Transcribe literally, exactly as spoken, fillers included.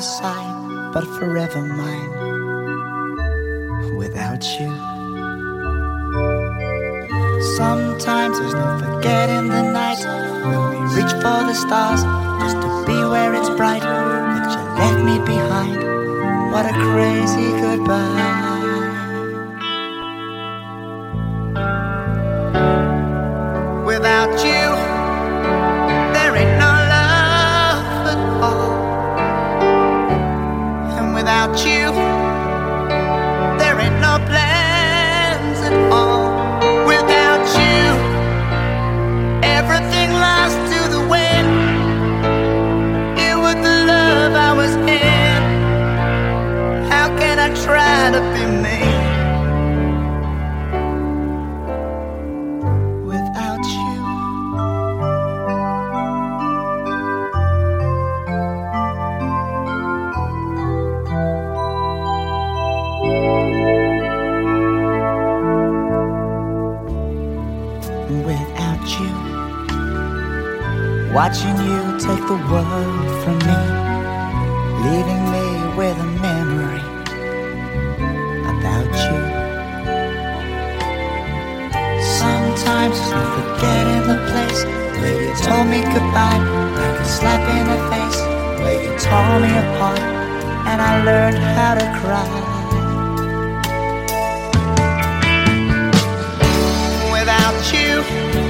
side, but forever mine. Without you, sometimes there's no forgetting the night when we reach for the stars just to be where it's bright. But you left me behind. What a crazy goodbye. Without you, there ain't no love at all. And without you, there ain't no plans at all. Without you, everything lost to the wind. You were the love I was in. How can I try to be me? Without you, watching you take the world from me, leaving me with a memory about you. Sometimes I forget in the place where you told me goodbye, like a slap in the face, where you tore me apart, and I learned how to cry. Without you,